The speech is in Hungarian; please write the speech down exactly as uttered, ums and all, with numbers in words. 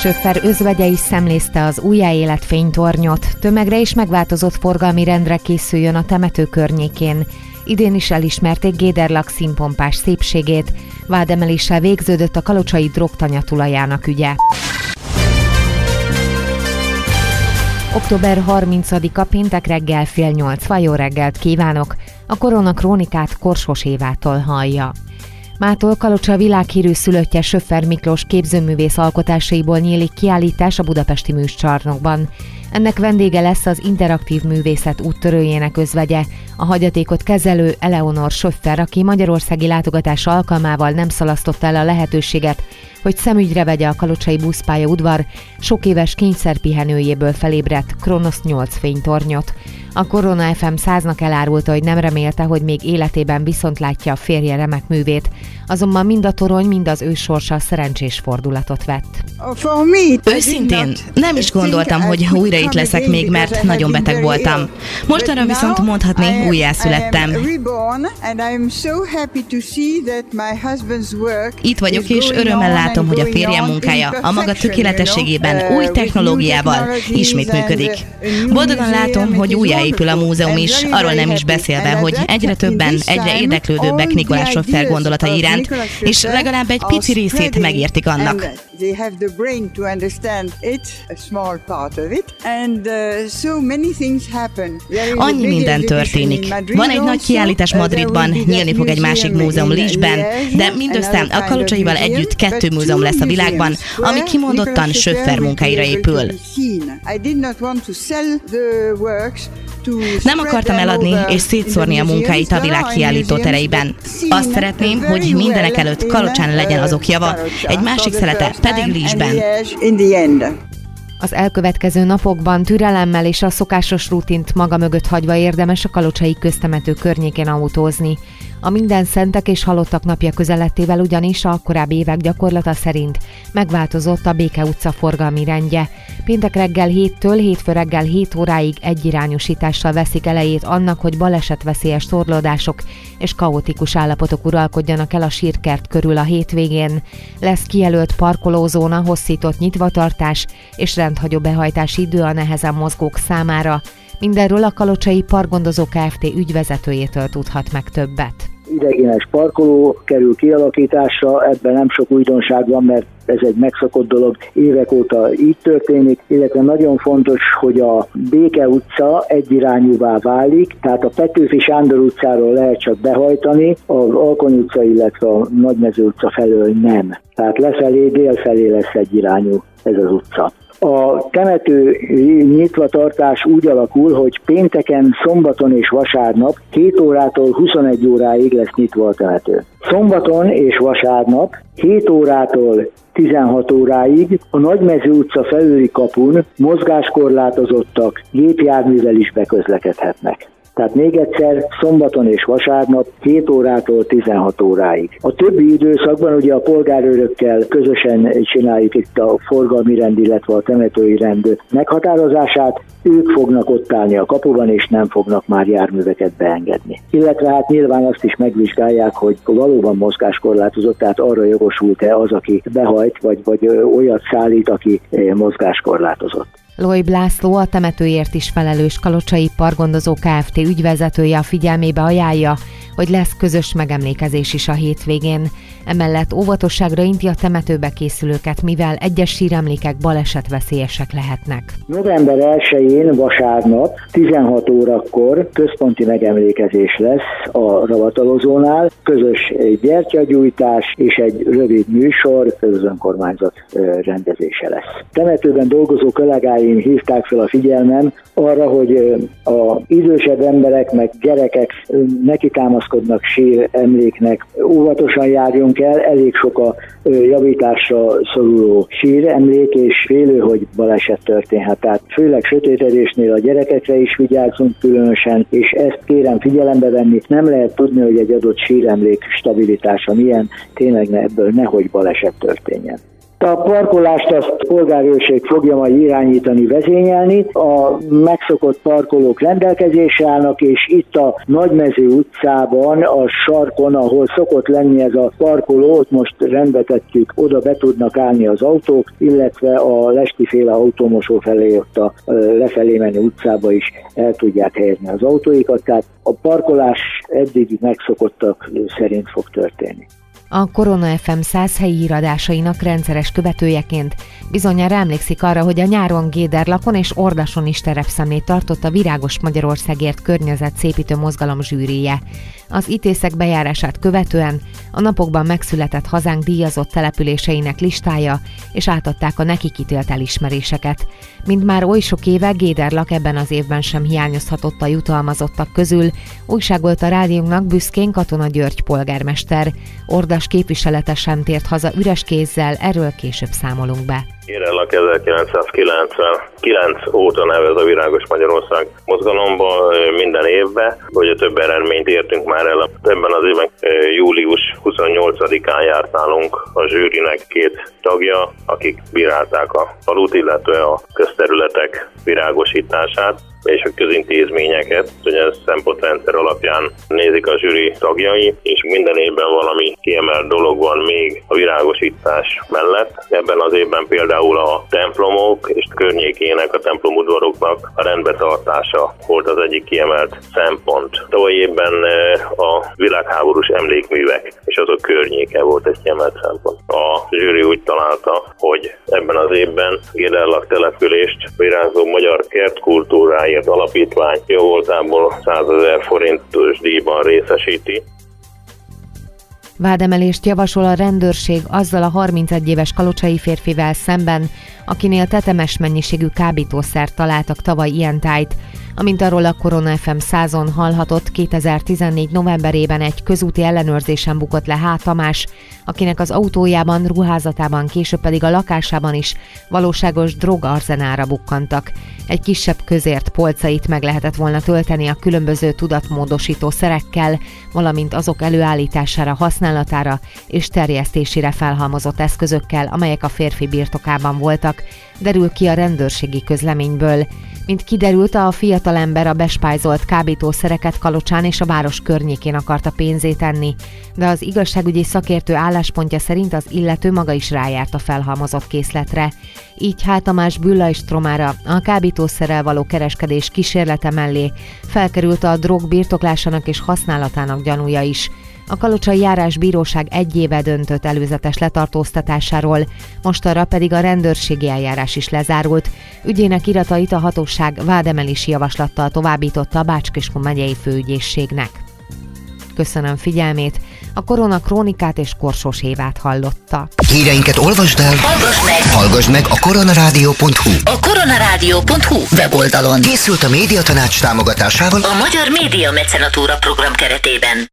Sofőr özvegye is szemlézte az újjáélet fénytornyot, tömegre és megváltozott forgalmi rendre készüljön a temető környékén. Idén is elismerték Géderlak színpompás szépségét, vádemeléssel végződött a kalocsai drogtanya tulajának ügye. október harmincadika péntek reggel fél nyolc, jó reggelt kívánok! A Korona Krónikát Korsos Évától hallja. Mától Kalocsa világhírű szülöttje Soffer Miklós képzőművész alkotásaiból nyílik kiállítás a budapesti Műcsarnokban. Ennek vendége lesz az interaktív művészet úttörőjének özvegye, a hagyatékot kezelő Eleonor Soffer, aki magyarországi látogatása alkalmával nem szalasztotta el a lehetőséget, hogy szemügyre vegye a kalocsai buszpálya udvar sok éves kényszerpihenőjéből felébredt Kronosz nyolc fénytornyot. A Korona ef em száznak elárulta, hogy nem remélte, hogy még életében viszont látja a férje remek művét, azonban mind a torony, mind az ő sorsa szerencsés fordulatot vett. Őszintén nem is gondoltam, hogy újra itt leszek még, mert nagyon beteg voltam. Mostanra viszont mondhatni, újjászülettem. Itt vagyok, és örömmel látom, hogy a férjem munkája a maga tökéletességében új technológiával ismét működik. Boldogan látom, hogy újjáépül a múzeum is, arról nem is beszélve, hogy egyre többen, egyre érdeklődőbbek Nikolás Soffer gondolatai iránt, és legalább egy pici részét megértik annak. Annyi minden történik. Van egy nagy kiállítás Madridban, nyílni fog egy másik múzeum Lisben, de mindössze a kalocsaival együtt kettő múzeum lesz a világban, ami kimondottan Soffer munkáira épül. Nem akartam eladni és szétszórni a munkáit a világ kiállító tereiben. Azt szeretném, hogy mindenek előtt Kalocsán legyen azok java, egy másik szelete pedig Lisben. Az elkövetkező napokban türelemmel és a szokásos rutint maga mögött hagyva érdemes a kalocsai köztemető környékén autózni. A minden szentek és halottak napja közelettével ugyanis a korábbi évek gyakorlata szerint megváltozott a Béke utca forgalmi rendje. Péntek reggel héttől hétfő reggel hét óráig egyirányosítással veszik elejét annak, hogy balesetveszélyes torlódások és kaotikus állapotok uralkodjanak el a sírkert körül a hétvégén. Lesz kijelölt parkolózóna, hosszított nyitvatartás és rendhagyó behajtási idő a nehezen mozgók számára. Mindenről a Kalocsai Parkgondozó Kft. Ügyvezetőjétől tudhat meg többet. Ideiglenes parkoló kerül kialakításra, ebben nem sok újdonság van, mert ez egy megszokott dolog, évek óta így történik, illetve nagyon fontos, hogy a Béke utca egyirányúvá válik, tehát a Petőfi Sándor utcáról lehet csak behajtani, az Alkony utca, illetve a Nagymező utca felől nem. Tehát lefelé, délfelé lesz egyirányú ez az utca. A temető nyitvatartás úgy alakul, hogy pénteken, szombaton és vasárnap hét órától huszonegy óráig lesz nyitva a temető. Szombaton és vasárnap hét órától tizenhat óráig a Nagymező utca felüli kapun mozgáskorlátozottak gépjárművel is beközlekedhetnek. Tehát még egyszer, szombaton és vasárnap hét órától tizenhat óráig. A többi időszakban ugye a polgárőrökkel közösen csináljuk itt a forgalmi rend, illetve a temetői rend meghatározását, ők fognak ott állni a kapuban, és nem fognak már járműveket beengedni. Illetve hát nyilván azt is megvizsgálják, hogy valóban mozgáskorlátozott, tehát arra jogosult-e az, aki behajt, vagy, vagy olyat szállít, aki mozgáskorlátozott. Lojb László, a temetőért is felelős Kalocsai Parkgondozó Kft. Ügyvezetője a figyelmébe ajánlja, hogy lesz közös megemlékezés is a hétvégén. Emellett óvatosságra inti a temetőbe készülőket, mivel egyes síremlékek balesetveszélyesek lehetnek. november elsején vasárnap tizenhat órakor központi megemlékezés lesz a ravatalozónál, közös gyertyagyújtás és egy rövid műsor, az önkormányzat rendezése lesz. Temetőben dolgozó kollégáim hívták fel a figyelmem arra, hogy az idősebb emberek meg gyerekek neki támaszkodnak sír emléknek, óvatosan járjunk el, elég sok a javításra szoruló sír emlék, és félő, hogy baleset történhet. Tehát főleg sötétedésnél a gyerekekre is vigyázzunk különösen, és ezt kérem figyelembe venni. Nem lehet tudni, hogy egy adott síremlék stabilitása milyen, tényleg ebből nehogy baleset történjen. A parkolást azt polgárőrség fogja majd irányítani, vezényelni. A megszokott parkolók rendelkezésre állnak, és itt a Nagymező utcában, a sarkon, ahol szokott lenni ez a parkoló, ott most rendbe tettük, oda be tudnak állni az autók, illetve a Lesky-féle autómosó felé, ott a lefelé menő utcába is el tudják helyezni az autóikat, tehát a parkolás eddig megszokottak szerint fog történni. A Korona ef em száz helyi híradásainak rendszeres követőjeként bizonyára emlékszik arra, hogy a nyáron Géderlakon és Ordason is terepszemlét tartott a Virágos Magyarországért környezetszépítő mozgalom zsűrije. Az ítészek bejárását követően a napokban megszületett hazánk díjazott településeinek listája, és átadták a neki kitélt elismeréseket. Mint már oly sok éve, Géderlak ebben az évben sem hiányozhatott a jutalmazottak közül, újságolt a rádiónknak büszkén Katona György polgármester. Ordas képviselete sem tért haza üres kézzel, erről később számolunk be. Géderlak ezerkilencszázkilencvenkilenc óta nevez a Virágos Magyarország mozgalomban minden évben, hogy több eredményt értünk már el. Ebben az évben július huszonnyolcadikán járt nálunk a zsűrinek két tagja, akik bírálták a falut, illetve a közterületek virágosítását és a közintézményeket, hogy ez szempontrendszer alapján nézik a zsűri tagjai, és minden évben valami kiemelt dolog van még a virágosítás mellett. Ebben az évben például a templomok és környékének, a templomudvaroknak a rendbetartása volt az egyik kiemelt szempont. Tavaly évben a világháborús emlékművek és azok környéke volt egy kiemelt szempont. A zsűri úgy találta, hogy ebben az évben Géderlak települést virágzó magyar kertkultúrája alapítvány jóvoltából százezer forintos díjban részesíti. Vádemelést javasol a rendőrség azzal a harmincegy éves kalocsai férfivel szemben, akinél tetemes mennyiségű kábítószert találtak tavaly ilyen tájt. Amint arról a Korona ef em százon hallhatott, kétezer-tizennégy novemberében egy közúti ellenőrzésen bukott le H. Tamás, akinek az autójában, ruházatában, később pedig a lakásában is valóságos drogarzenára bukkantak. Egy kisebb közért polcait meg lehetett volna tölteni a különböző tudatmódosító szerekkel, valamint azok előállítására, használatára és terjesztésére felhalmozott eszközökkel, amelyek a férfi birtokában voltak, derül ki a rendőrségi közleményből. Mint kiderült, a fiatalember a bespájzolt kábítószereket Kalocsán és a város környékén akarta pénzé tenni, de az igazságügyi szakértő álláspontja szerint az illető maga is rájárt a felhalmozott készletre. Így H. Tamás Bülla és Tromára a kábítószerrel való kereskedés kísérlete mellé felkerült a drog birtoklásának és használatának gyanúja is. A kalocsai járásbíróság egy éve döntött előzetes letartóztatásáról, mostanra pedig a rendőrségi eljárás is lezárult. Ügyének iratait a hatóság vádemelési javaslattal továbbította a Bács-Kiskun megyei főügyészségnek. Köszönöm figyelmét, a Korona Krónikát és Korsós Évát hallotta. Híreinket olvasd el, hallgass meg, hallgass meg a koronarádió pont hu. A koronarádió pont hu weboldalon. Készült a Médiatanács támogatásával a Magyar Média Mecenatúra program keretében.